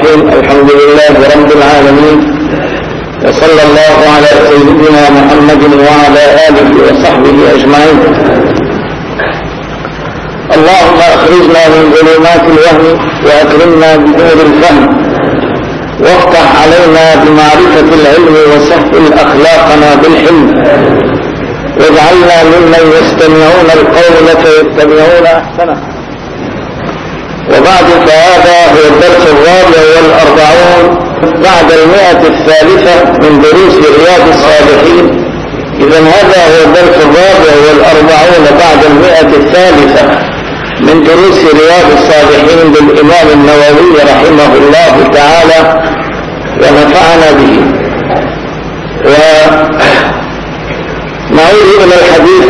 الرحيم. الحمد لله رب العالمين، وصلى الله على سيدنا محمد وعلى آله وصحبه أجمعين. اللهم أخرجنا من ظلمات الوهم وأكرمنا بنور الفهم، وافتح علينا بمعرفة العلم وسهل أخلاقنا بالحلم، واجعلنا ممن يستمعون القول فيتبعون أحسنه. وبعد، فهذا هو الدرس 44 بعد 100 من دروس رياض الصالحين. إذن هذا هو الدرس 44 بعد 100 من دروس رياض الصالحين للإمام النووي رحمه الله تعالى ونفعنا به. ونعود إلى الحديث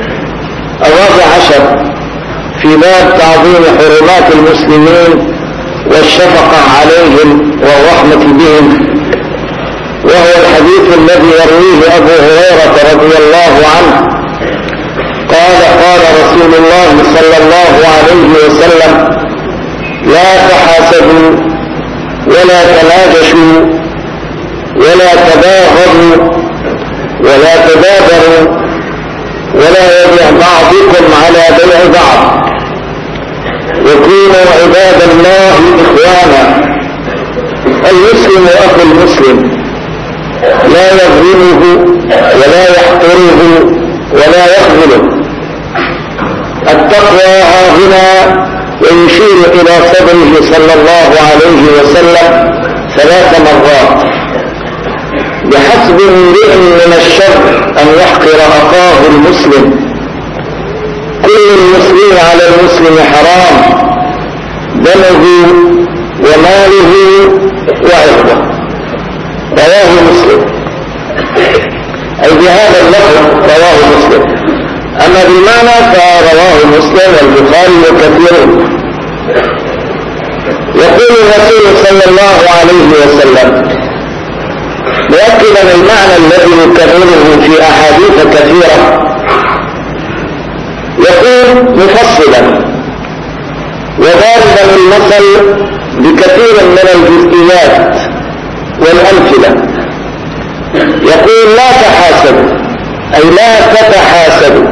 14 في باب تعظيم حرمات المسلمين والشفقة عليهم والرحمة بهم، وهو الحديث الذي يرويه أبو هريرة رضي الله عنه قال: قال رسول الله صلى الله عليه وسلم: لا تحاسدوا ولا تناجشوا ولا تباغضوا ولا تدابروا ولا يبيع بعضكم على بيع بعض، وكونوا عباد الله إخوانا. المسلم أخو المسلم، لا يظلمه ولا يحقره ولا يخذله. التقوى ها هنا، ويشير إلى صدره صلى الله عليه وسلم 3 مرات: بحسب امرئ من الشر أن يحقر أخاه المسلم، كل المسلم على المسلم حرام، دمه وماله وعرضه. رواه مسلم، أي بهذا اللفظ رواه مسلم. أما بالمعنى فرواه مسلم والبخاري وكثيرون. يقول الرسول صلى الله عليه وسلم مؤكدا المعنى الذي يكرره في أحاديث كثيرة، يقول مفصلا وضاربا المثل بكثير من الجزئيات والأمثلة. يقول: لا تحاسدوا، أي لا تتحاسدوا.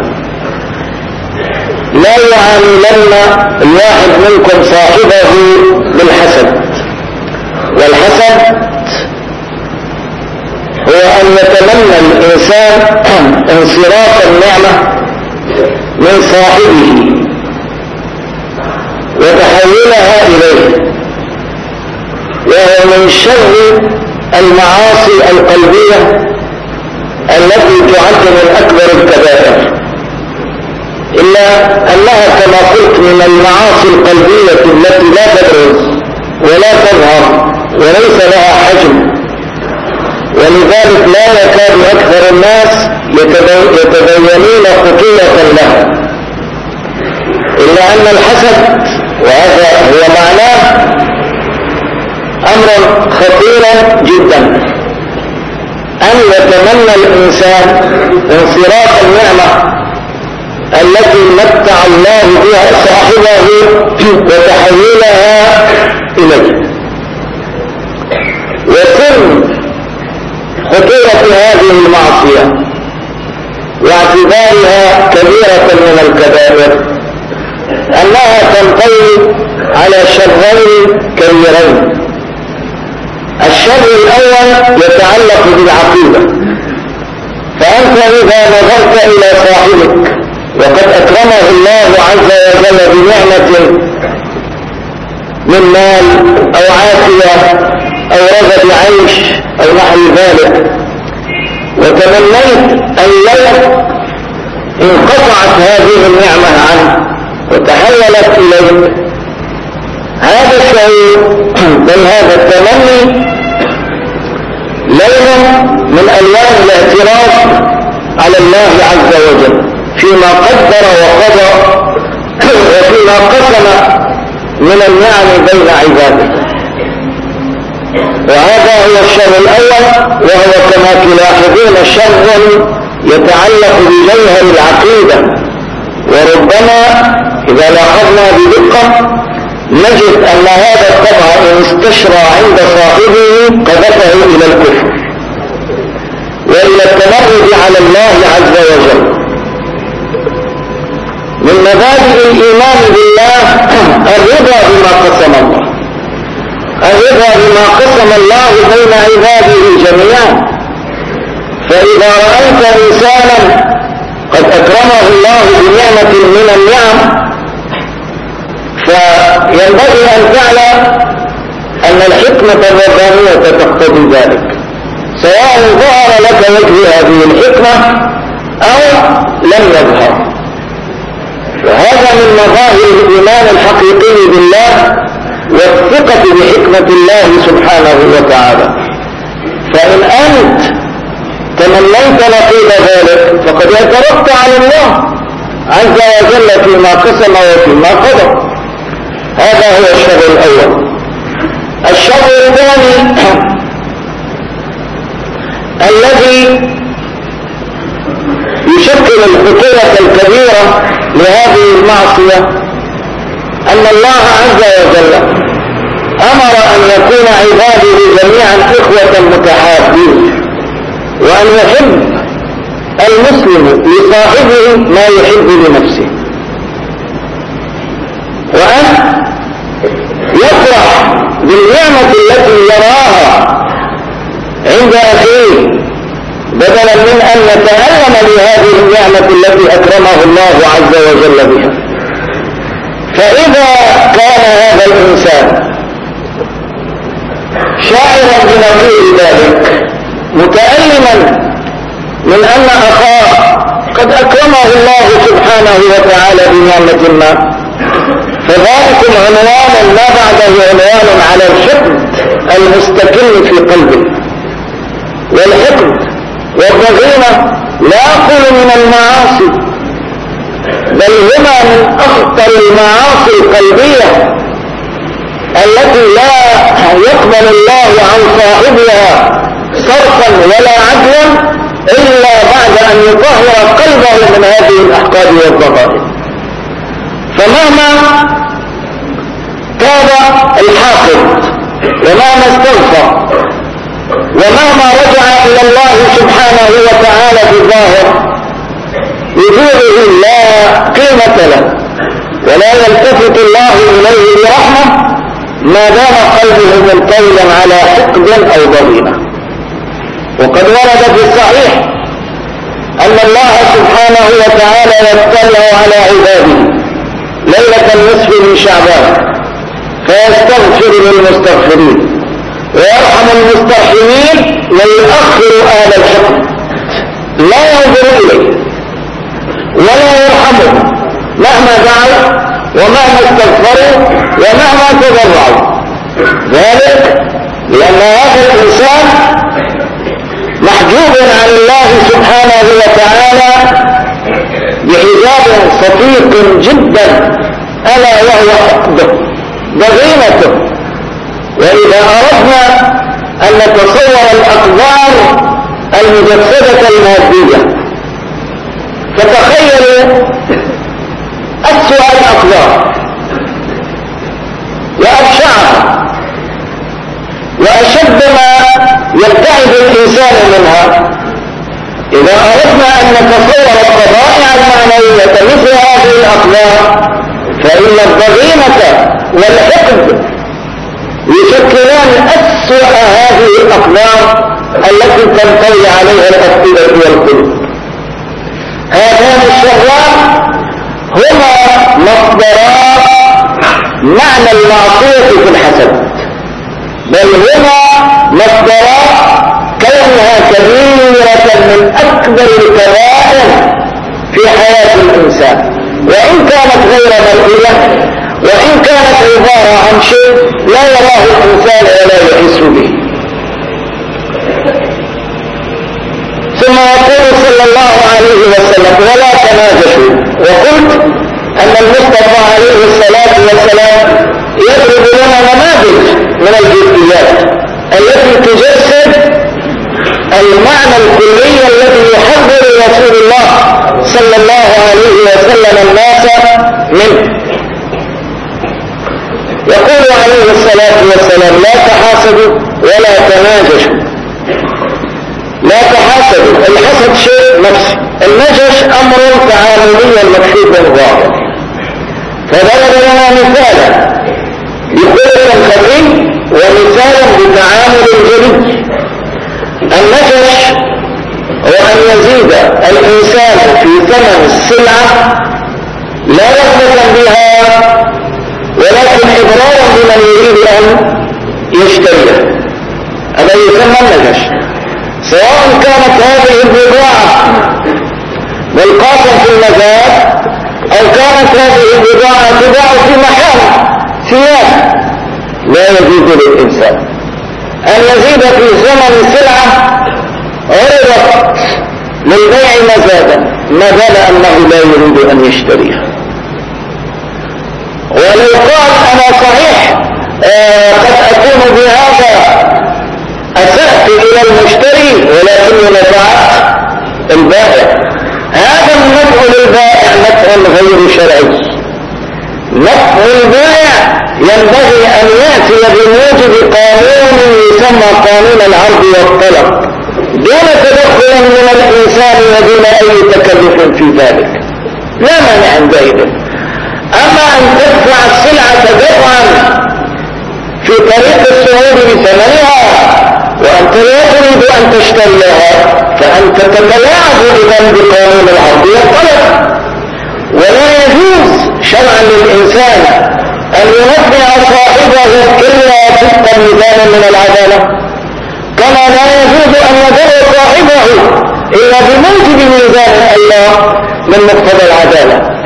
لا يعاملن الواحد منكم صاحبه بالحسد، والحسد هو أن يتمنى الإنسان انصراف النعمة من صاحبه وتحولها إليه، وهو من شر المعاصي القلبية التي تعد من أكبر الكبائر، إلا أنها كما قلت من المعاصي القلبية التي لا تبرز ولا تظهر وليس لها حجم، ولذلك لا يكاد أكثر الناس يتبينون خطورة لها. إلا أن الحسد، وهذا هو معناه، أمر خطير جدا، أن يتمنى الإنسان انصراف النعمة التي متع الله بها صاحبه وتحويلها إليه. وسر خطورة هذه المعصية واعتبارها كبيرة من الكبائر أنها تنطوي على شرين كبيرين. الشر الأول يتعلق بالعقيدة، فأنت إذا نظرت إلى صاحبك وقد أكرمه الله عز وجل بنعمة من مال أو عافية أو رغد عيش أو نحو ذلك، وتمنيت أن لو انقطعت هذه النعمة عنه وتحولت إليه، هذا الشعور بل هذا التمني لون من ألوان الاعتراف على الله عز وجل فيما قدر وقضى وفيما قسم من النعم بين عباده. وهذا هو الشر الأول، وهو كما تلاحظون شر يتعلق بجوهر العقيدة. وربما إذا لاحظنا بدقة نجد أن هذا الطبع إن استشرى عند صاحبه قذفه إلى الكفر وإلى التمرد على الله عز وجل. من مبادئ الإيمان بالله الرضا بما قسم الله، الرضا بما قسم الله بين عباده جميعا. فإذا رأيت إنسانا قد أكرمه الله بنعمة من النعم فينبغي أن تعلم أن الحكمة الربانية تقتضي ذلك، سواء ظهر لك وجه هذه الحكمة أو لم يظهر. وهذا من مظاهر الإيمان الحقيقي بالله والثقة بحكمة الله سبحانه وتعالى. فإن أنت تمنيت نقيض ذلك فقد اعترفت على الله عز وجل فيما قسم وفيما قضى. هذا هو الشر الأول. الشر الثاني الذي يشكل الخطورة الكبيرة لهذه المعصية أن الله عز وجل أمر أن يكون عباده جميعا إخوة متحابين، وأن يحب المسلم لصاحبه ما يحب لنفسه، وأن يفرح بالنعمة التي يراها عند أخيه بدلا من أن يتألم لهذه النعمة التي أكرمه الله عز وجل بها. فإذا كان هذا الإنسان شاعرا بنظير ذلك متألما من أن أخاه قد أكرمه الله سبحانه وتعالى بنعمة ما، فذلك عنوان ما بعده عنوان على الحقد المستكن في قلبه. والحقد والضغينة لا أقول من المعاصي، بل هما من أخطر المعاصي القلبية التي لا يقبل الله عن صاحبها صرفا ولا عدلا إلا بعد أن يطهر قلبه من هذه الأحقاد والضغائن. فمهما تاب الحاقد ومهما استغفر ومهما رجع إلى الله سبحانه وتعالى بالظاهر وجوده لا قيمة له ولا يلتفت الله إليه برحمة ما دام قلبه منطويا على حقد أو ضغينة. وقد ورد في الصحيح أن الله سبحانه وتعالى يطلع على عباده ليلة النصف من شعبان فيستغفر للمستغفرين ويرحم المسترحمين ويؤخر آل الحكم، لا ينظر إليه ولا يرحمه مهما دعوا ومهما استغفروا ومهما تضرعوا. ذلك لأن هذا الإنسان محجوب عن الله سبحانه وتعالى بحجاب صديق جدا ألا وهو حقده ضغينته. وإذا أردنا أن نتصور الأقدار المجسدة المادية فتخيلوا أسوأ الأقدار وأبشعها وأشد ما يبتعد الإنسان منها. إذا أردنا أن نتصور الطبائع المعنوية مثل هذه الأقدار فإن الضغينة والحقد يشكلان أسوأ هذه الأقدار التي تنطوي عليها الأفئدة والقلوب. هذان الشران هما مصدرا معنى المعصية في الحسد، بل هما مصدرا كونها كبيرة من أكبر الكبائر في حياة الإنسان، وإن كانت غير مرئية وإن كانت عبارة عن شيء لا يراه الإنسان ولا يحس به. ثم يقول صلى الله عليه وسلم ولا تناجشوا، وقلت أن المصطفى عليه الصلاة والسلام يضرب لنا نماذج من الجزئيات التي تجسد المعنى الكلي الذي يحذر رسول الله صلى الله عليه وسلم الناس منه. يقول عليه الصلاة والسلام لا تحاسدوا ولا تناجشوا. لا تحاسدوا، الحسد شيء نفسي، النجش أمر تعاملي مكشوف ظاهر. فضرب لنا مثالا بخلق خفي ومثالا بتعامل جلي. النجش هو أن يزيد الإنسان في ثمن السلعة لا رغبة بها ولكن إضرارا بمن يريد أن يشتريها، هذا يسمى النجش. سواء كانت هذه البضاعة ملقاة في المزاد أو كانت هذه البضاعة تباع في محل ثياب. لا يجوز للإنسان أن يزيد في ثمن السلعة عرضت للبيع مزادا ما دام أنه لا يريد أن يشتريها. ولو قال أنا صحيح قد أكون بهذا أسأت إلى المشتري ولكني نفعت البائع، هذا النفع للبائع نفع غير شرعي. نفع البائع ينبغي أن يأتي بموجب قانون يسمى قانون العرض والطلب دون تدخل من الإنسان ودون أي تكلف في ذلك، لا مانع عندئذ. أما أن تدفع السلعة دفعا في طريق الصعود بثمنها وأنت لا تريد أن تشتريها فأنت تتلاعب إذن بقانون العرض والطلب. ولا يجوز شرعا للإنسان أن ينفع صاحبه إلا وفقا ميزان من العدالة، كما لا يجوز أن يضر صاحبه إلا بموجب ميزان الله من مقتضى العدالة.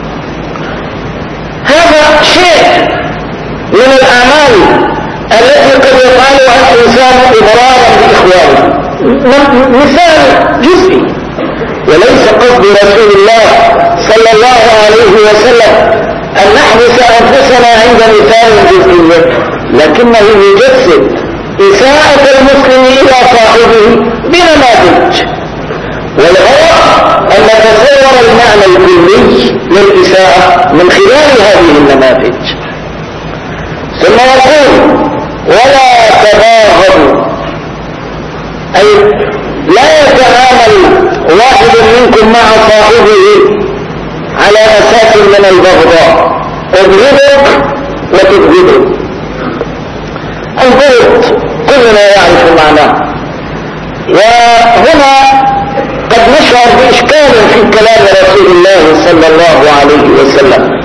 هذا شيء من الأعمال التي قد يفعلها الإنسان إضرارا بإخوانه، مثال جزئي، وليس قصد رسول الله صلى الله عليه وسلم أن نحبس أنفسنا عند مثال جزئي، لكنه يجسد إساءة المسلم إلى صاحبه بنماذج، والغرض أن نتصور المعنى الكلي للإساءة من خلال هذه النماذج. ثم يقول ولا تباغضوا، أي لا يتعامل واحد منكم مع صاحبه على أساس من البغضاء، ابغضك وتبغضه. البغض كلنا يعرف معناه، وهنا قد نشعر بإشكال في كلام رسول الله صلى الله عليه وسلم.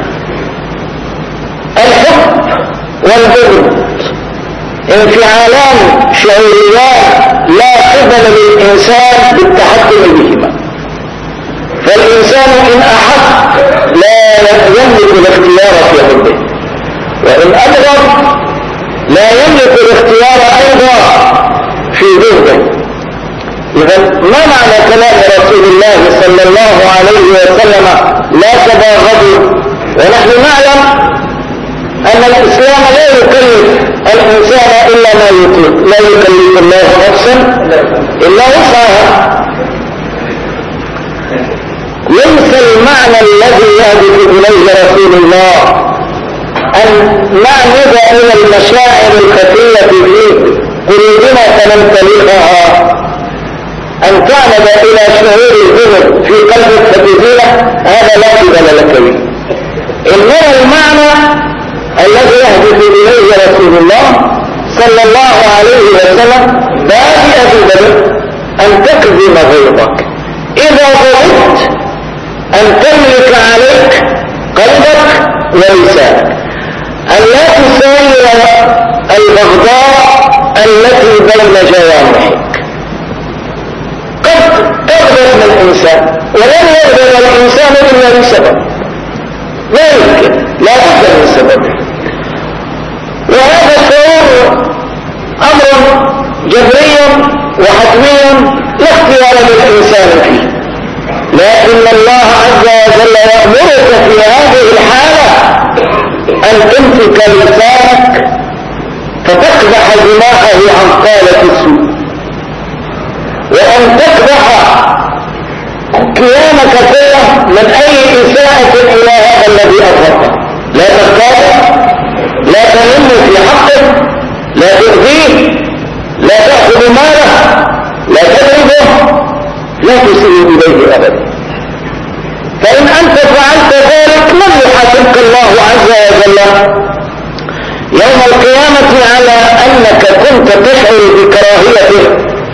الحب والبغض انفعالان شعوريان لا قبل للإنسان بالتحكم بهما، فالإنسان إن أحب لا يملك الاختيار في حبه، وإن أبغض لا يملك الاختيار أيضا في بغضه. إذا ما معنى كلام رسول الله صلى الله عليه وسلم لا تباغضوا، ونحن نعلم أن الإسلام لا يكلف الإنسان إلا ما يطيق، لا يكلف الله نفسا إلا وسعها. ليس المعنى الذي يهدف إليه رسول الله أن نعمد إلى المشاعر الخفية في قلوبنا فنمتلكها، أن تعمد إلى شعور الذنب في قلبك فتزيله، هذا لا قبل لك به. إنما المعنى الذي يهدف إليه رسول الله صلى الله عليه وسلم بادئ بذلك أن تكظم غيظك إذا غضبت، أن تملك عليك قلبك ولسانك، أن لا تساير البغضاء التي بين جوانحك. قد تغضب من الإنسان ولن يغضب الإنسان إلا لسبب، لا يمكن، لا بد من سبب، وهذا الشعور أمر جبري وحتمي لا اختيار للإنسان فيه، لكن الله عز وجل يأمرك في هذه الحالة أن تمسك لسانك فتقبح جناحه عن قالة السوء، وأن تقبح كيانك كله من أي إساءة إلى هذا الذي أفضل. لا تغتاب، لا تنم في حقه، لا تؤذيه، لا تأخذ ماله، لا تضربه، لا تسيء إليه أبدا. فإن أنت فعلت ذلك لم يحاسبك الله عز وجل يوم القيامة على أنك كنت تشعر بكراهيته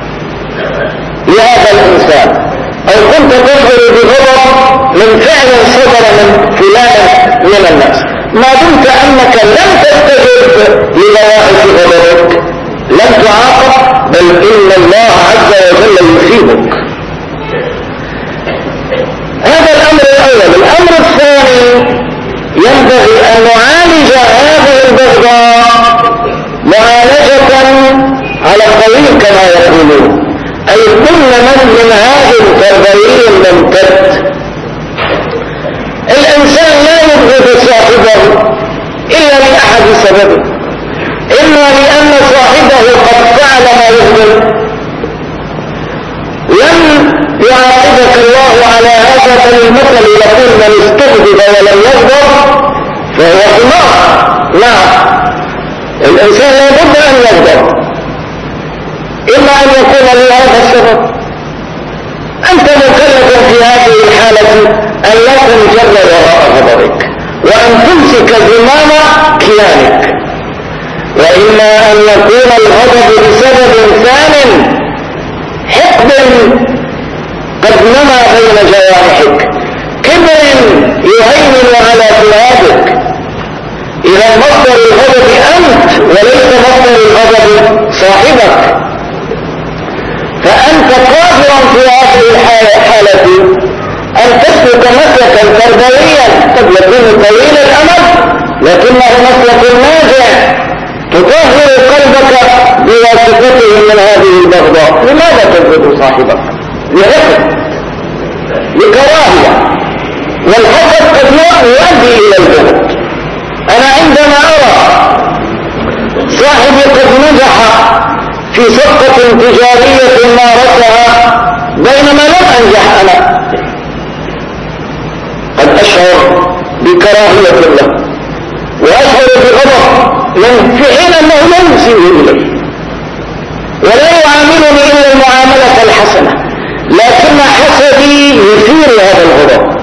لهذا الإنسان، أو كنت تشعر بغضب من فعل صدر من فلان من الناس، ما دمت أنك لم تستجب لبواعث غضبك لم تعاقب، بل إن الله عز وجل يثيبك. هذا الأمر الأول. الأمر الثاني، ينبغي أن نعالج هذه البغضاء معالجة على الطويل كما يقولون، أي كل من هذه تربوي ممتد. الإنسان لا يبغض صاحبه إلا لأحد سبب، إما لأن صاحبه قد فعل ما يبغض، لم يعاقبك الله على هذا، بل المثل يقول من استغضب ولم يغضب فهو حمار. نعم، الإنسان لا بد أن يغضب، إما أن يكون لهذا السبب. أنت مكلف في هذه الحالة أن لا تنجر وراء غضبك، وأن تمسك زمام كيانك، وإما أن يكون الغضب بسبب ثان، حقد قد نمى بين جوارحك، كبر يهيمن على ثيابك. إذا مصدر الغضب أنت وليس مصدر الغضب صاحبك، فأنت قادر في هذه الحالة أن تسلك مسلكا تربويا قد يكون طويل الأمد لكنه مسلك ناجع تطهر قلبك بواسطته من هذه البغضاء. لماذا تبغض صاحبك؟ لحقد، لكراهية، والحقد قد يؤدي إلى البغض. أنا عندما أرى صاحبي قد نجح في صفقة تجارية مارسها بينما لم أنجح أنا، قد أشعر بكراهية له وأشعر بغضب من حين أنه لا يسيء إليه ولا يعاملني إلا المعاملة الحسنة، لكن حسدي يثير هذا الغضب.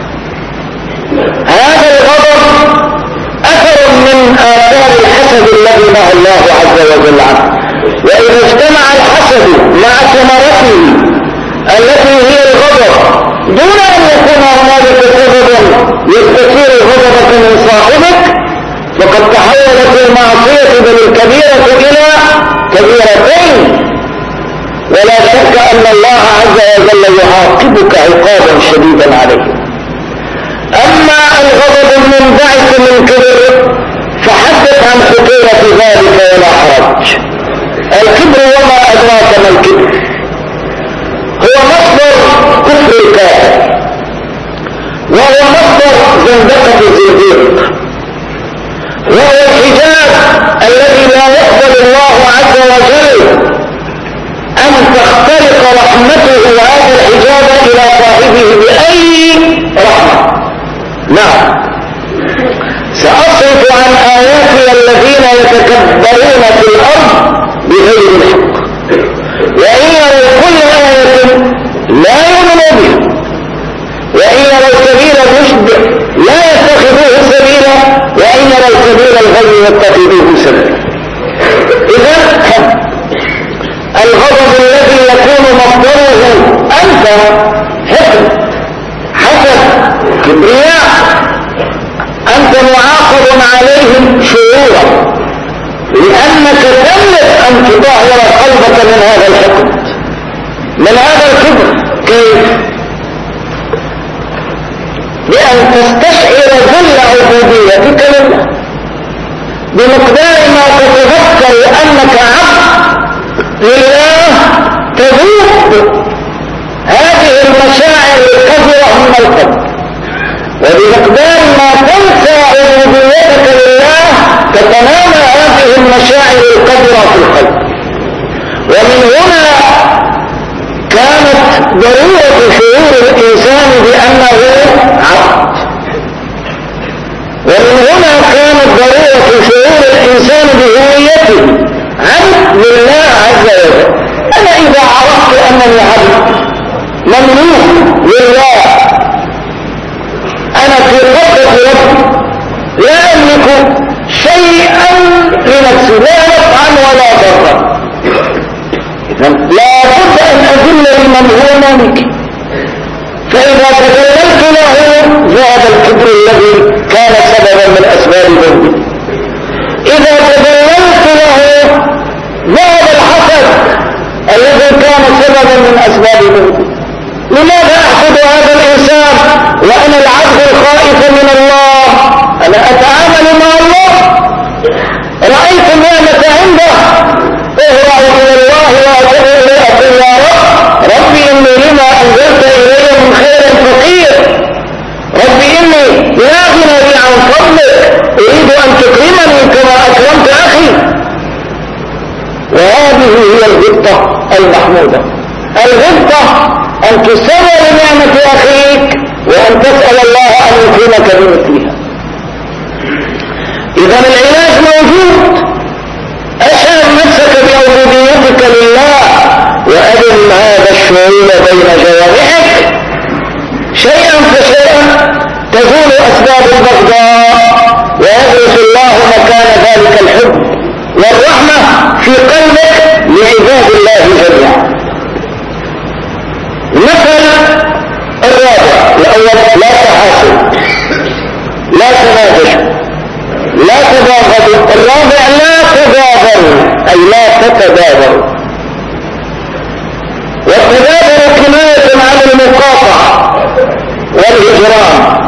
هذا الغضب أثر من آثار الحسد الذي نهى الله عز وجل عنه. وإذا اجتمع الحسد مع ثمرته التي هي الغضب دون أن يكون هنالك سبب يستثير الغضبة من صاحبك، فقد تحولت المعصية من الكبيرة إلى كبيرتين، ولا شك أن الله عز وجل يعاقبك عقابا شديدا عليه. أما الغضب المنبعث من كبر فحدث عن خطورة ذلك ولا حرج. الكبر وما أدراك ما الكبر، هو مصدر كفر الكافر، وهو مصدر زندقة الزنديق، وهو الحجاب الذي لا يقبل الله عز وجل أن تخترق رحمته هذا الحجاب إلى صاحبه بأي رحمة. نعم، سأصرف عن آياتي الذين يتكبرون في الأرض بغير الحق، وإن يروا كل آية لا يؤمنوا بها، وإن يروا سبيل الرشد لا يتخذوه سبيلا، وإن يروا سبيل الغي يتخذوه سبيلا. إذا الغضب الذي يكون مصدره أنت حسد، كبرياء، أنت معاقب عليهم شعورا، لأنك تملك أن تطهر قلبك من هذا الحقد، من هذا الكبر. كيف؟ بأن تستشعر ذل عبوديتك لله بمقدار ما تتذكر أنك عبد لله، تذوق هذه المشاعر الكبيرة من القلب، وبمقدار ما تنسى عبوديتك لله تتنامى هذه المشاعر الكبيرة في القلب. ومن هنا كانت ضرورة شعور الإنسان بأنه عبد، ومن هنا كانت ضرورة شعور أنني عبد مملوك لله، أنا في قبضة ربي، لا أملك شيئا لنفسي، لا نفعا ولا ضرا. لا بد أن أذل لمن هو مالكي، فإذا تذللت له ذهب الكبر الذي كان سببا من أسباب ذنبي، إذا تذللت له ذهب الحسد الذي كان سببا من أسباب ذنبي. لماذا أحسد هذا الإنسان وأنا العبد الخائف من الله؟ أنا أتعامل مع الله، رأيت النعمة عنده اهرع إلى الله وأتبع إليه أقول يا ربي إني لما أنزلت إلي من خير فقير، ربي إني لا غنى لي عن فضلك، أريد أن تكرمني كما أكرمت أخي. وهذه هي الغبطة المحمودة. الغبطة أن تسوى لنعمة أخيك وأن تسأل الله أن يكرمك بمثلها. إذا العلاج موجود. أشعر نفسك بعبوديتك لله وأدم هذا الشعور بين جوارحك، شيئا فشيئا تزول أسباب البغضاء ويدرس الله مكان ذلك الحب والرحمة في قلبك لعباد الله جميعا. المثل الرابع الأول: لا تحاسد، لا تناجشوا، لا تباغضوا. الرابع: لا تباغضوا، أي لا تتباغضوا. والتباغض كناية عن المقاطعة والهجران.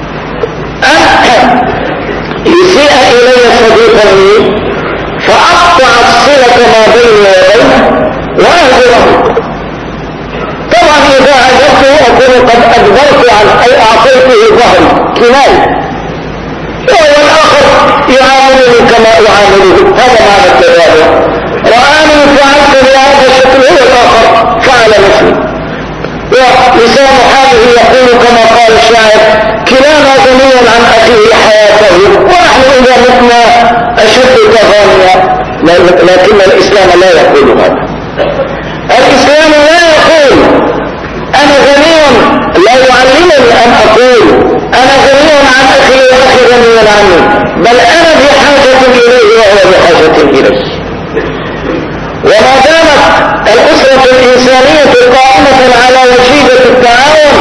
يسيء إلي صديقا لي فأقطع الصلة ما بيني وبينه وأهجره. طبعا إذا هجرته أكون قد أدبرت عن أي أعطيته ظهري، كناية. وهو الآخر يعاملني كما أعامله، هذا معنى التباغض. رآني فعلت بهذا الشكل، هو الآخر فعل مثلي. ولسان حاله يقول كما قال الشاعر: كلانا غني عن أخيه حياته، ونحن إذا متنا أشد تغانيا. لكن الإسلام لا يقول هذا. الإسلام لا يقول أنا غني، لا يعلمني أن أقول أنا غني عن أخي وأخي غني عني، بل أنا بحاجة إليه وهو بحاجة إليه. وما دامت الأسرة الإنسانية قائمة على وشيدة التعاون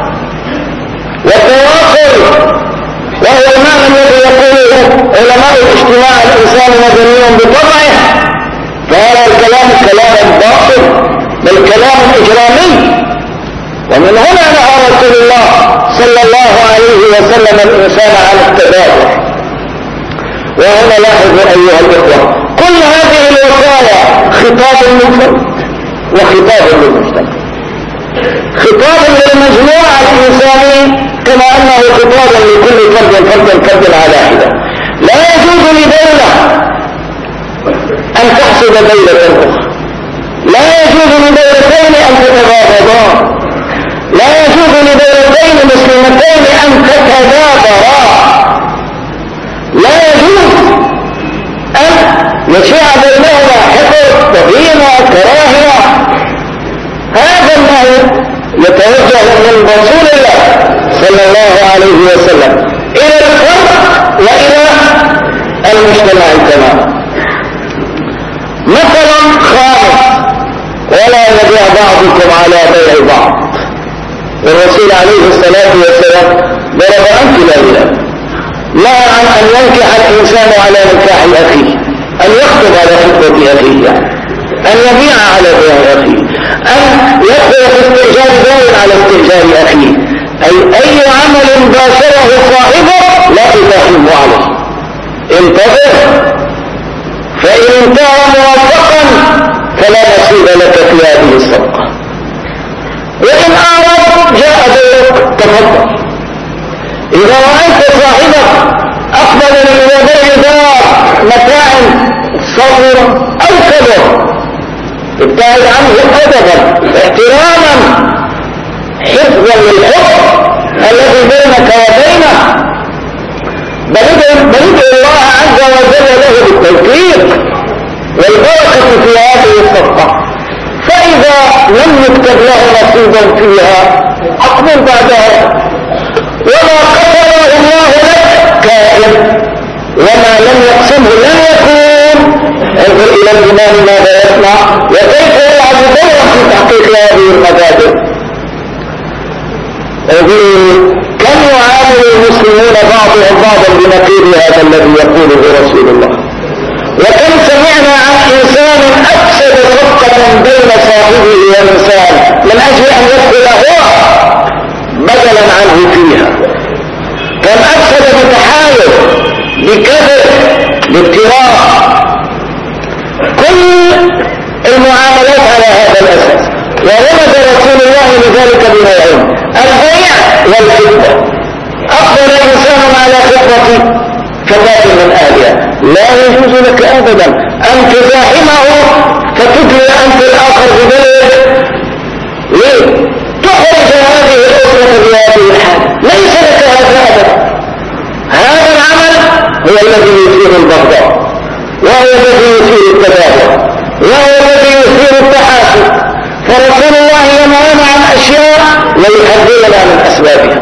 والتواصل، وهو المعنى الذي يقوله علماء الاجتماع: الإنسان مدني بطبعه، فهذا الكلام كلام باطل، بل كلام إجرامي. ومن هنا نهى رسول الله صلى الله عليه وسلم الإنسان عن التبادل. وهنا لاحظوا أيها الإخوة، كل هذه الوصايا خطاب للفرد وخطاب للمجتمع، خطاب للمجموعة الإنسانية كما أنه خطاب لكل فرد على حدة. لا يجوز لدولة أن تحسد دولة أخرى، لا يجوز لدولتين أن تتباغضا، لا يجوز لدولتين مسلمتين أن تتدابرا، لا يجوز أن يشيع بينهما حقد وضيمة كراهية. هذا النهي يتوجه من رسول الله صلى الله عليه وسلم إلى الفرد وإلى المجتمع تماما. مثلا خامس: ولا يبيع بعضكم على بيع بعض. والرسول عليه الصلاة والسلام ضرب أمثلة نهى عن أن ينكح الإنسان على نكاح أخيه، أن يخطب على خطبة أخيه، أن يبيع على بيع أخيه، أن يدخل في استئجار دار على استئجار أخيه، أي عمل باشره صاحبه لا تداخله عليه. انتظر، فإن انتهى موافقا فلا نصيب لك في هذه الصدقة، وإن أعرض جاء دورك تفضل. إذا رأيت صاحبك أقبل من بيع دار متاع صغير أو كبر، ابتعد عنه أدبا احتراما حفظا للحب الذي بينك وبينه، بل ادعو الله عز وجل له بالتوفيق والبركة في هذه الصفقة. فإذا لم يكتب له نصيبا فيها أقبل بعدها. وما قدره الله لك كائن، وما لم يقسمه لم يكون. انظر إلى الإمام ماذا يصنع وكيف يلعب دورا في تحقيق هذه المبادئ. كم يعامل المسلمون بعضهم بعضا بنقيض هذا الذي يقوله رسول الله. وكم سمعنا عن إنسان أفسد صفقة بين صاحبه وإنسان من أجل أن يدخل هو بدلا عنه فيها. كم أفسد بتحايل، بكذب، بافتراء. كل المعاملات على هذا الأساس. ورمز رسول الله لذلك بنوعين: البيع والفضة. أقبل إنسان على فضة فتاة من أهلها، لا يجوز لك أبدا أن تزاحمه فتدلي أنت الآخر ببلد. ليه؟ تخرج هذه الأسرة بهذه الحالة. ليس لك هذا أبدا. هذا العمل هو الذي يثير البغضاء، وهو الذي يثير التباهي، وهو الذي يثير التحاسد. فرسول الله ينهانا عن أشياء ويحذرنا من أسبابها.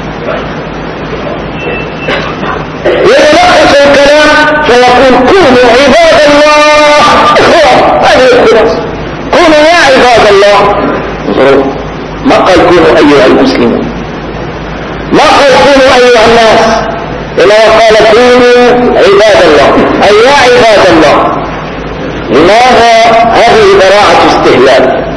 يلخص الكلام فيقول: كونوا عباد الله إخوة. هذه الخلاصة. كونوا يا عباد الله. ما قال كونوا أيها المسلمون، ما قال كونوا أيها الناس، إنما قال كونوا عباد الله، أي يا عباد الله. لماذا؟ هذه براعة استهلال.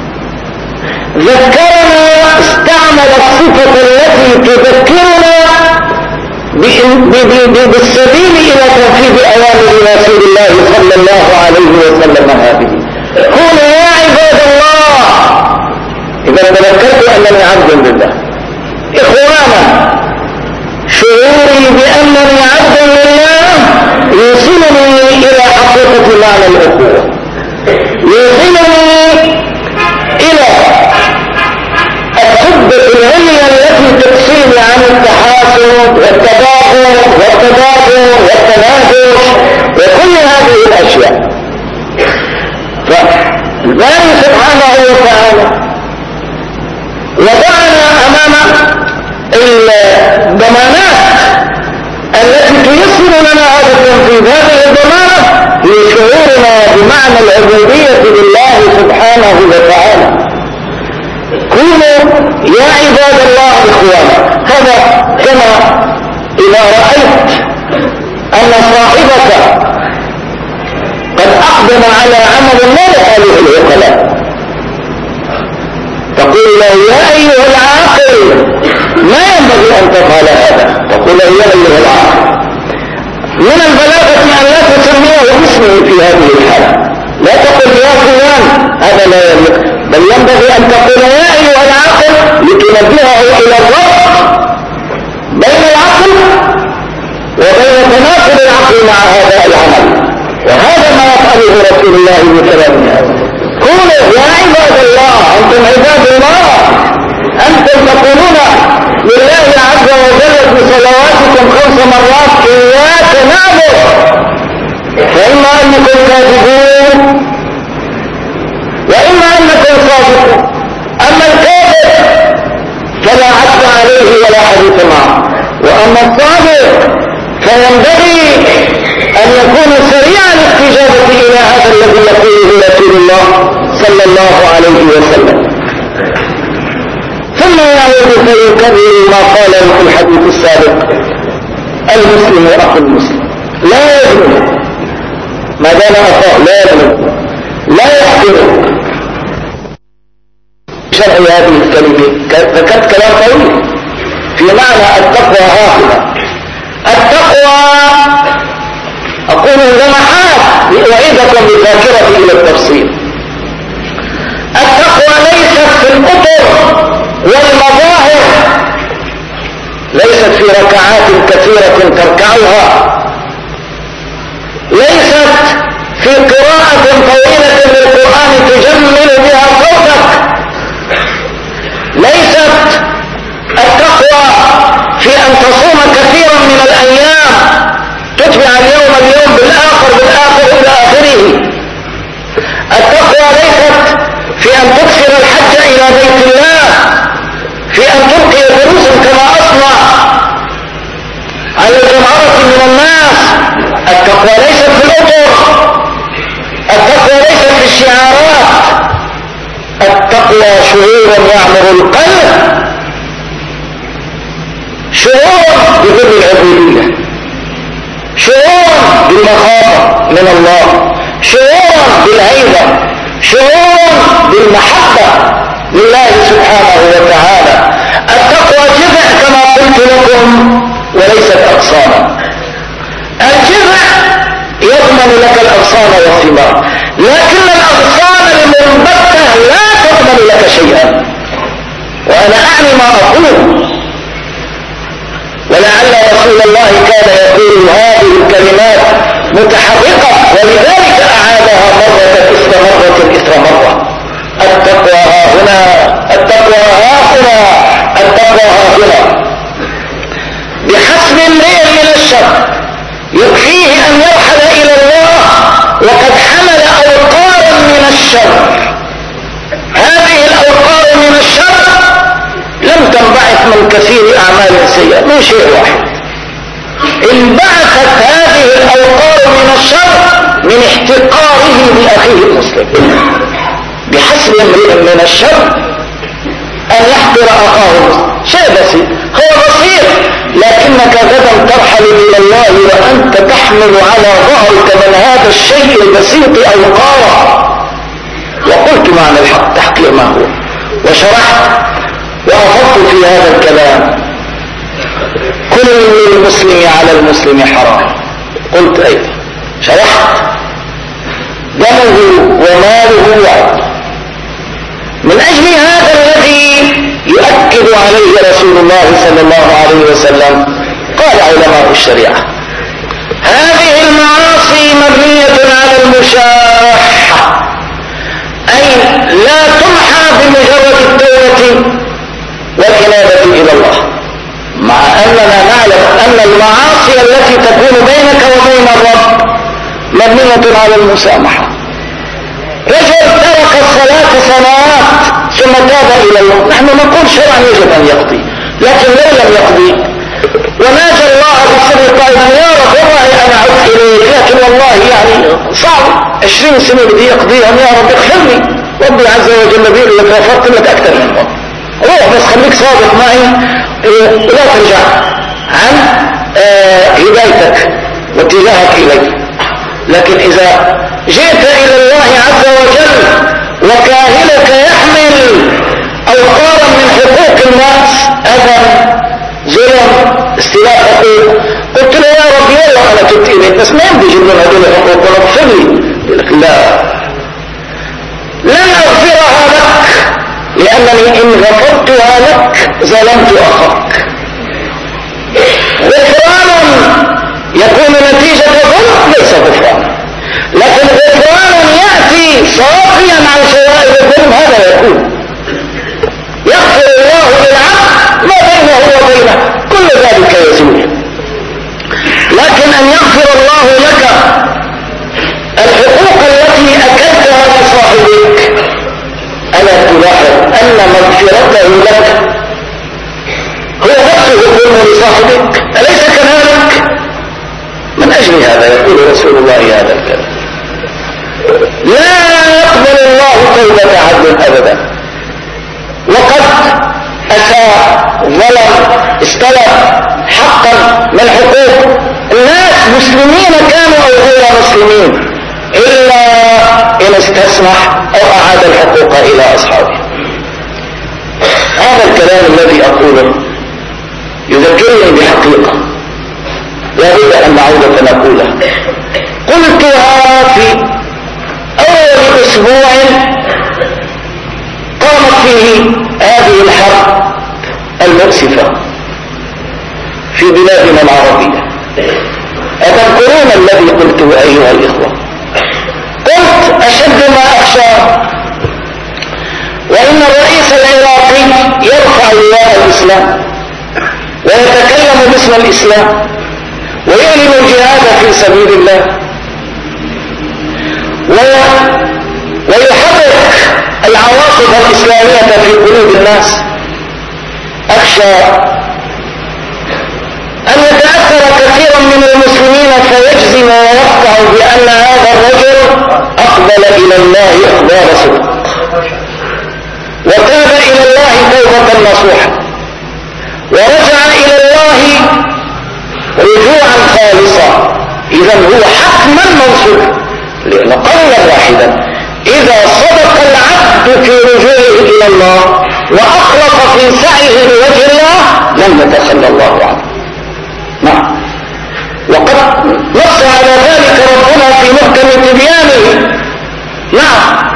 ذكرنا، استعمل الصفة التي تذكرنا بالسبيل إلى تنفيذ أوامر رسول الله صلى الله عليه وسلم. هذه كونوا يا عباد الله. إذا تذكرت أنني عبد لله. إخوانا، شعوري بأنني عبد لله يوصلني إلى حقيقة معنى الأخوة، يوصلني إلى الحبة العليا التي تفصيل عن التحاسد والتباغض والتدابر والتنافس وكل هذه الأشياء. فالباري سبحانه وتعالى وضعنا أمام الضمانات التي تيسر لنا هذا التنفيذ. هذه الضمانة هي شعورنا بمعنى العبودية لله سبحانه وتعالى. كونوا يا عباد الله إخوانا. هذا كما إذا رأيت أن صاحبك قد أقدم على عمل لا يفعله العقلاء، تقول له: يا أيها العاقل، ما ينبغي أن تفعل هذا. تقول له: يا أيها العاقل. من البلاغة أن لا تسميه باسمه في هذه الحالة. لا تقل يا فلان، هذا لا يليق، بل ينبغي أن تقول يا أيها العاقل لتنبهه إلى الربط بين العقل وبين تناسب العقل مع هذا العمل. وهذا ما يفعله رسول الله بكلامه. كونوا يا عباد الله، أنتم عباد الله، أنتم تقولون لله عز وجل في صلواتكم 5 مرات إياك نعبد، فإما أنكم كاذبون وإما أنكم صادقون. أما الكاذب فلا عد عليه ولا حديث معه، وأما الصادق فينبغي أن يكون سريع الاستجابة إلى هذا الذي يقوله رسول الله صلى الله عليه وسلم. ثم يعود فيكرر ما قاله في الحديث السابق: المسلم أخو المسلم، لا يظلم ما دام أخاه، لا يظلم، لا يحكم. شرح هذه الكلمة ذكرت كلام طويل في معنى التقوى. هاهنا التقوى أقول لمحات أعيدكم بالذاكرة إلى التفصيل. التقوى ليست في الأطر والمظاهر، ليست في ركعات كثيرة تركعها، ليست في قراءة طويلة للقرآن تجمل بها صوتك، ليست التقوى في أن تصوم كثيرا من الأيام تتبع اليوم بالآخر إلى آخر التقوى شعور يعمر القلب، شعور بذل العبودية، شعور بالمخافة من الله، شعور بالعيبة، شعور بالمحبة لله سبحانه وتعالى. التقوى جذع كما قلت لكم وليست أغصانا. الجذع يضمن لك الأغصان والثمار، لكن الأغصان المنبتة لا تضمن لك شيئا، وأنا أعني ما أقول. ولعل رسول الله كان يقول هذه الكلمات متحرقة، ولذلك أعادها مرة إثر مرة. التقوى ها هنا، التقوى ها هنا، التقوى ها هنا. بحسب امرئ من الشر يكفيه أن يرحل إلى الله وقد حمل أوقارا من الشر. هذه الأوقار من الشر لم تنبعث من كثير أعمال سيئة، من شيء واحد. انبعثت هذه الأوقار من الشر من احتقاره لأخيه المسلم. بحسب امرئ من الشر أن يحقر أخاه المسلم، شيء بسيط، هو بسيط، لكنك غدا ترحل إلى الله وأنت تحمل على ظهرك من هذا الشيء البسيط أوقارا. وقلت معنى الحق تحقير ما هو، وشرحت وأفضت في هذا الكلام. كل المسلم على المسلم حرام، قلت أيضا شرحت دمه وماله وعرضه. من أجل هذا الذي يؤكد عليه رسول الله صلى الله عليه وسلم قال علماء الشريعة هذه المعاصي مبنية على المشاحة، أي لا تمحى بمجرد التوبة والإنابة إلى الله، مع أننا نعلم أن المعاصي التي تكون بينك وبين الرب مبنية على المسامحة. رجل ترك الصلاة سنوات ثم تاب إلى الله، نحن نقول شرعا يجب أن يقضي، لكن لو لم يقضي وناجى الله بسر قائلا يا رب والله أنا عدت إليك، لكن والله يعني صعب 20 سنة بدي يقضيهم، يا رب اغفر لي، ربي عز وجل بيقول لك غفرت لك أكثر منهم، روح بس خليك صادق معي ولا ترجع عن هدايتك واتجاهك إلي. لكن إذا جئت إلى الله عز وجل وكاهلك يحمل أوقارا من حقوق الناس، أذى، ظلم، استيلاء حقوق، قلت له يا ربي والله أنا تبت إليك بس ما يمضي يجيب لنا هذول الحقوق ولا اغفر لي، يقول لك لا، لن أغفرها لك لأنني إن غفرتها لك ظلمت أخاك. غفران يكون نتيجة ظلم ليس غفران، لكن غفران يأتي صافيا عن شوائب الظلم هذا يكون. يغفر الله للعبد ما بينه وبينه، كل ذلك يزول. لكن أن يغفر الله لك الحقوق التي أكلتها لصاحبك، ألا تلاحظ أن مغفرته لك هو نفسه الظلم لصاحبك، أليس كذلك؟ من أجل هذا يقول رسول الله هذا الكلام. لا يقبل الله توبة عبد أبدا، وقد أساء، ظلم، استلف حقا من حقوق الناس، مسلمين كانوا أو غير مسلمين، إلا إن استسمح أو أعاد الحقوق إلى أصحابه. هذا الكلام الذي أقوله يذكرني بحقيقة لا بد أن نعود فنقولها. قلتها في أول أسبوع قامت فيه هذه الحرب المؤسفة في بلادنا العربية. أتذكرون الذي قلته أيها الإخوة؟ قلت أشد ما أخشى وإن الرئيس العراقي يرفع لواء الإسلام ويتكلم باسم الإسلام ويعلن الجهاد في سبيل الله ويحرك العواصف الإسلامية في قلوب الناس. أخشى أن يتأثر كثير من المسلمين فيجزم ويقطع بأن هذا الرجل أقبل إلى الله إقبال صدق، وتاب إلى الله توبة نصوحة ورجع إلى الله رجوعا خالصا، إذا هو حتما منصور، لأن قولا واحدا إذا صدق العبد في رجوعه إلى الله وأخلص في سعيه لوجه الله لم يتخلى الله عنه. نعم، وقد نص على ذلك ربنا في محكم تبيانه. نعم،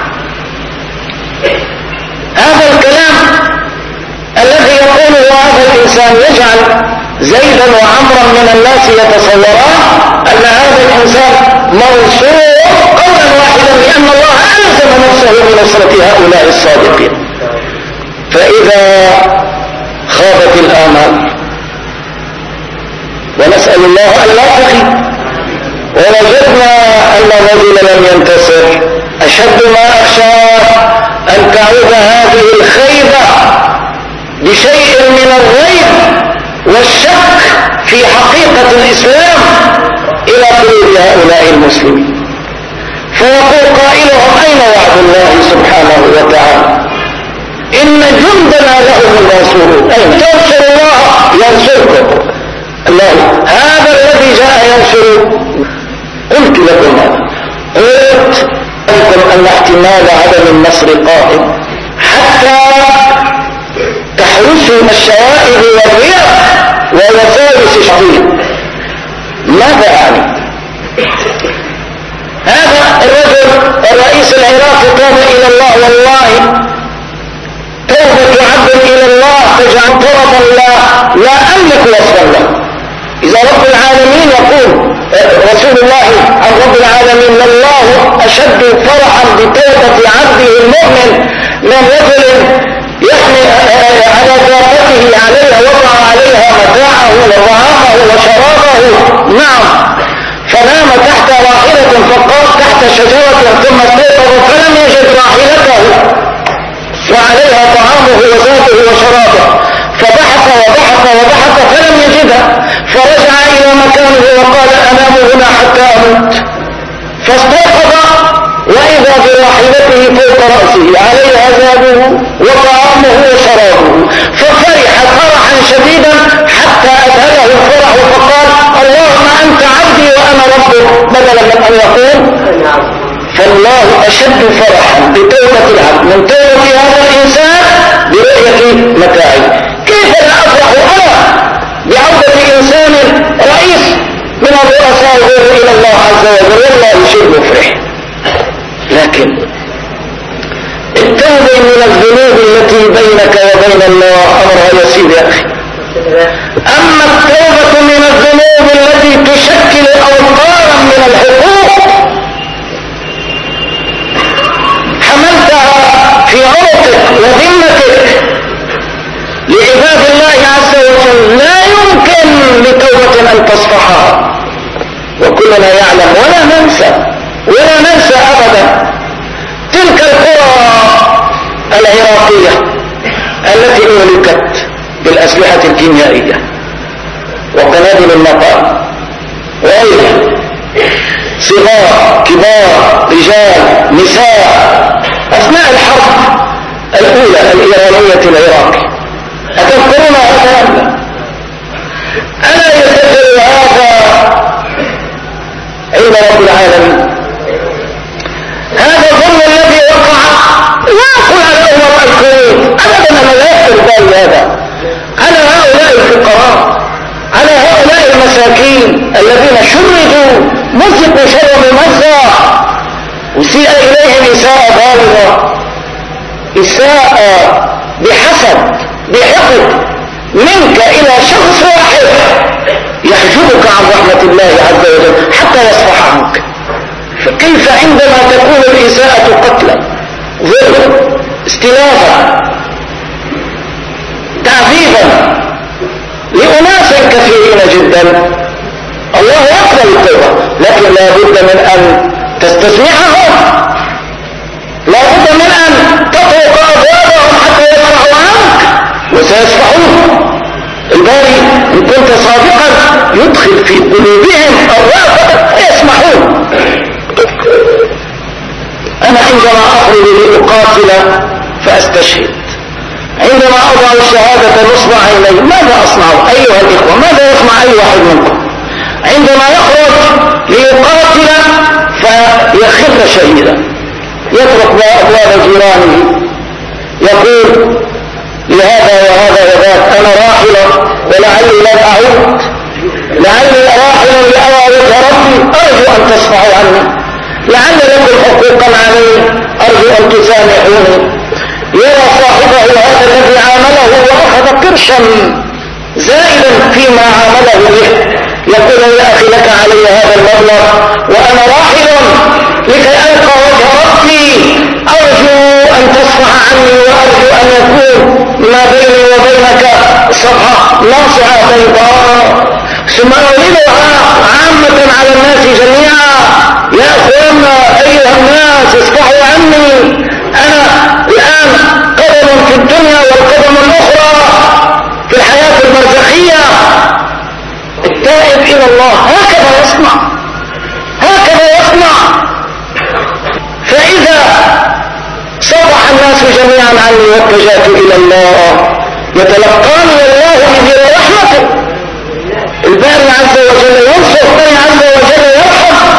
هذا الكلام الذي يقوله هذا الإنسان يجعل زيدا وعمرا من الناس يتصوران أن هذا الإنسان منصور قولا واحدا، لأن الله ألزم نفسه بنصرة هؤلاء الصادقين. فإذا خابت الآمال، ونسأل الله أن لا تخيب، ووجدنا أن الرجل لم ينتصر، أشد ما أخشى أن تعود هذه الخيبة بشيء من الريب والشك في حقيقة الإسلام إلى قلوب هؤلاء المسلمين، فيقول قائلهم أين وعد الله سبحانه وتعالى؟ إن جندنا لهم المنصورون. أين تنصر الله ينصركم الله، هذا الذي جاء ينصر. قلت لكم هذا، قلت لكم أن احتمال عدم النصر قائم حتى تحرسوا الشوائب والرياء ووساوس الشيطان. ماذا يعني؟ هذا الرجل الرئيس العراقي تاب إلى الله، والله توبة عبد إلى الله تجعل طرفا لا أملك وصفا له. إذا رب العالمين يقول رسول الله عن رب العالمين لله أشد فرحا بتوبة عبده المؤمن من رجل يحمي على ذاته عليها، وضع عليها متاعه وطعامه وشرابه، نعم، فنام تحت راحلة فقام تحت شجرة ثم استيقظ فلم يجد راحلته وعليها طعامه وزاته وشرابه، فبحث وبحث وبحث فلم يجدها، فرجع إلى مكانه وقال أنام هنا حتى أموت، فاستيقظ وإذا براحلته فوق رأسه عليها زاده وطعامه وشرابه، ففرح فرحا شديدا حتى أذهله الفرح فقال اللهم أنت عبدي وأنا ربك، بدلا من أن يقول فالله أشد فرحا بتوبة العبد من توبة هذا الإنسان برؤية متاعي. كيف لا أفرح أنا بعودة إنسان رئيس من الرؤساء إلى الله عز وجل؟ والله شيء مفرح. لكن التوبة من الذنوب التي بينك وبين الله أمرها يسير يا أخي. أما التوبة من الذنوب التي تشكل أوقارا من الحقوق حملتها في عنقك وذمتك لعباد الله عز وجل، لا يمكن لتوبة أن تصفحها، وكلنا يعلم ولا ننسى أبدا تلك القرى العراقية التي أهلكت بالأسلحة الكيميائية وقنابل النقال، وغيرها، صغار كبار رجال نساء، أثناء الحرب الأولى الإيرانية العراقية. أتذكرون هذا أم لا؟ ألا يسجل هذا عند رب العالمين؟ هذا الظلم الذي وقع لا أقول على أمراء الكويت أبدا، أنا لا يخطر بالي هذا، على هؤلاء الفقراء، على هؤلاء المساكين الذين شردوا مزقوا شر ممزق، وسيء إليهم إساءة بالغة، إساءة بحسد بحقد منك إلى شخص واحد يحجبك عن رحمة الله عز وجل حتى يصفح عنك. فكيف عندما تكون الإساءة قتلا، ظلما، استلافا، تعذيبا لأناس كثيرين جدا؟ الله يقبل التوبة، لكن لا بد من أن تستسمعهم، لا بد من أن تطرق أبوابهم حتى يصفحوا عنك، وسيصفحون. الباري إن كنت صادقا يدخل في قلوبهم الرأفة ويسمحون. أنا عندما أخرج لأقاتل فأستشهد عندما أضع الشهادة نصب عيني ماذا أصنع أيها الإخوة؟ ماذا يصنع أي واحد منكم عندما يخرج ليقاتل فيخر شهيدا؟ يترك أبواب جيرانه، يقول لهذا وهذا وذاك أنا راحل ولعلي لن أعود، لعلي راحل لأرى وجه ربي أرجو أن تصفحوا عني، لعل لكم حقوقا علي أرجو أن تسامحوني. يرى صاحبه هذا الذي عامله وأخذ قرشا زائدا فيما عامله به، يقول يا أخي لك علي هذا المبلغ وأنا راحل لكي ألقى وجه ربي، أرجو أن تصفح عني وأرجو أن يكون ما بيني وبينك صفحة ناصعة بيضاء، ثم أولدها عامة على الناس جميعا. يا أخوانا أيها الناس اصفحوا عني، أنا الآن قدم في الدنيا والقدم الأخرى في الحياة البرزخية. التائب إلى الله هكذا يصنع، هكذا يصنع. فإذا صفح الناس جميعا عني واتجهت إلى الله يتلقاني الله بذي رحمته، الباري عز وجل ينصر، الباري عز وجل يرحم.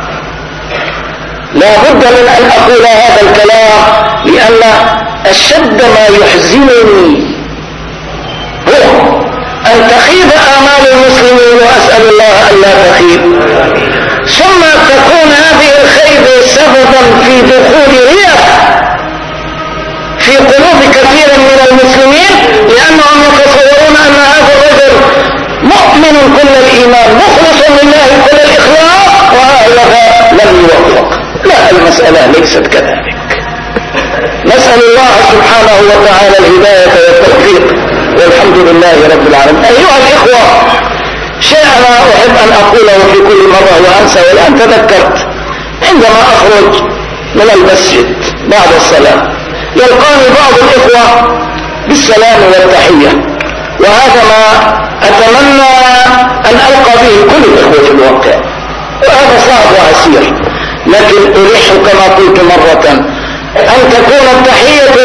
لا بد من أن أقول هذا الكلام، لأن أشد ما يحزنني هو أن تخيب آمال المسلمين، وأسأل الله أن لا تخيب، ثم تكون هذه الخيبة سببا في دخول رياء في قلوب كثير من المسلمين، لأنهم يتصورون أن هذا الرجل مؤمن كل الإيمان مخلص لله كل الإخلاص وهذا لم يوفق. لا، المسألة ليست كذلك. نسأل الله سبحانه وتعالى الهداية والتوفيق، والحمد لله رب العالمين. أيها الإخوة، شيء أنا أحب أن أقوله في كل مرة وأنسى، والآن تذكرت عندما أخرج من المسجد بعد الصلاة يلقاني بعض الإخوة بالسلام والتحية، وهذا ما أتمنى أن ألقى به كل الإخوة في الواقع، وهذا صعب وعسير، لكن ألح كما قلت مرة أن تكون التحية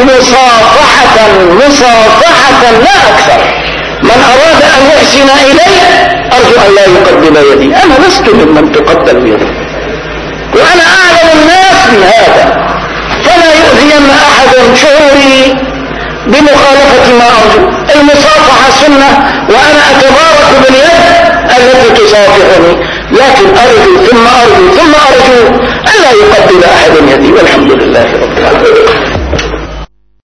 مصافحة لا أكثر. من أراد أن يحسن إلي أرجو أن لا يقدم يدي، أنا لست ممن تقدم يدي، وأنا أعلم الناس بهذا، فلا يؤذين أحد شعوري بمخالفة ما أرجو. المصافحة سنة وأنا أتبارك باليد التي تصافحني، لكن أرجو ثم أرجو ثم أرجو أن لا يقبل أحد يدي، والحمد لله رب العالمين.